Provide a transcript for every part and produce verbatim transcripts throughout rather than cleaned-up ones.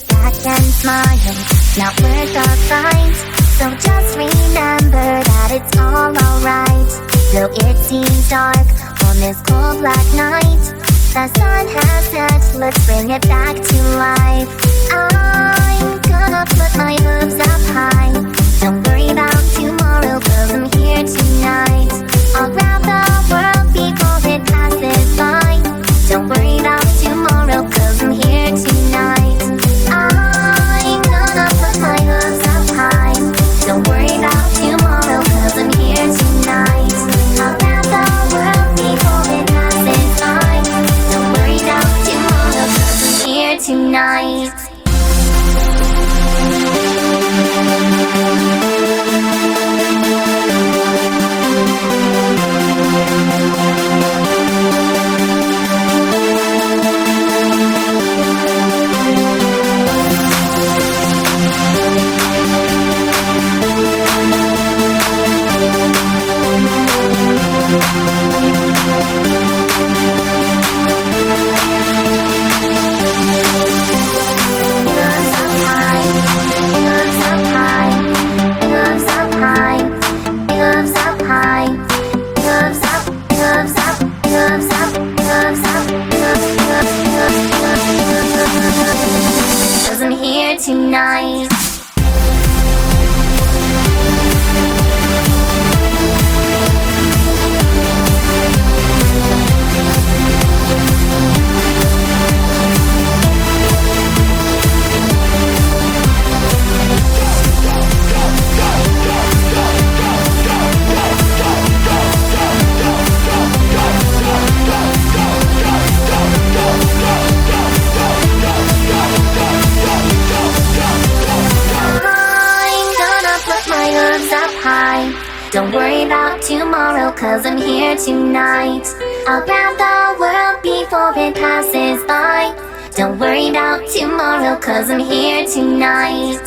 back and smile, not worth the fight. So just remember that it's all alright. Though it seems dark on this cold black night, the sun has set, let's bring it back to life. I'm gonna put my hooves up high. Don't worry about tomorrow, cause I'm here tonight. I'll grab the world before it passes by. Don't worry about tomorrow, cause I'm here tonight. I'm gonna put my hooves up high. Don't worry about tomorrow, cause I'm here tonight. I'll grab the world before it passes by. Don't worry about tomorrow, cause I'm here tonight. Cause I'm here tonight. Don't worry about tomorrow, cause I'm here tonight. I'll grab the world before it passes by. Don't worry about tomorrow, cause I'm here tonight.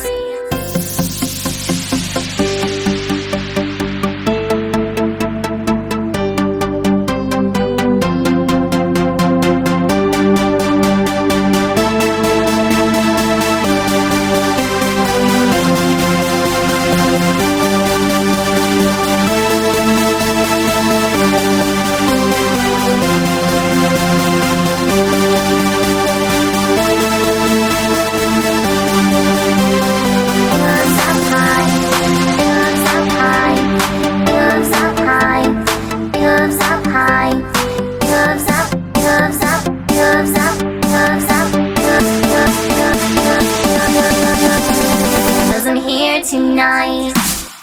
Tonight.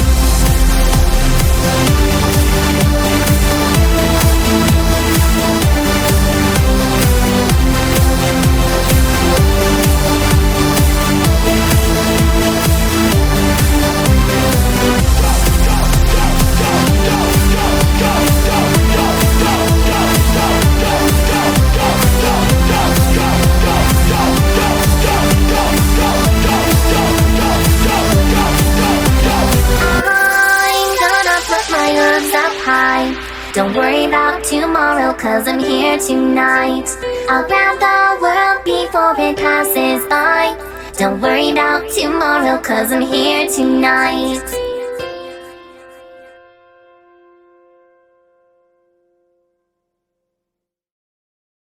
Don't worry about tomorrow, cause I'm here tonight. I'll grab the world before it passes by. Don't worry about tomorrow, cause I'm here tonight.